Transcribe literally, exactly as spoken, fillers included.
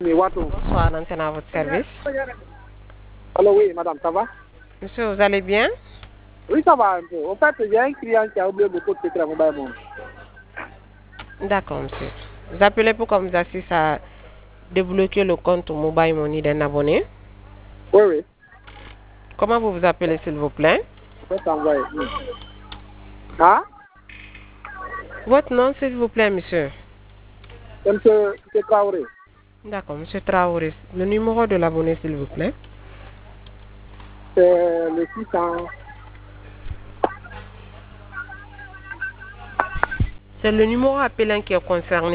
Bonsoir, l'antenne à votre service. Alors oui, madame, ça va? Monsieur, vous allez bien? Oui, ça va un peu. En fait, il y a un client qui a oublié beaucoup de secrets à Mobile Money. D'accord, monsieur. Vous appelez pour qu'on vous assiste à débloquer le compte Mobile Money d'un abonné. Oui, oui. Comment vous vous appelez, s'il vous plaît? Je vais t'envoyer. Hein? Votre nom, s'il vous plaît, monsieur? C'est monsieur Traoré. D'accord, monsieur Traoré. Le numéro de l'abonné, s'il vous plaît? C'est le six cents. C'est le numéro appelant qui est concerné.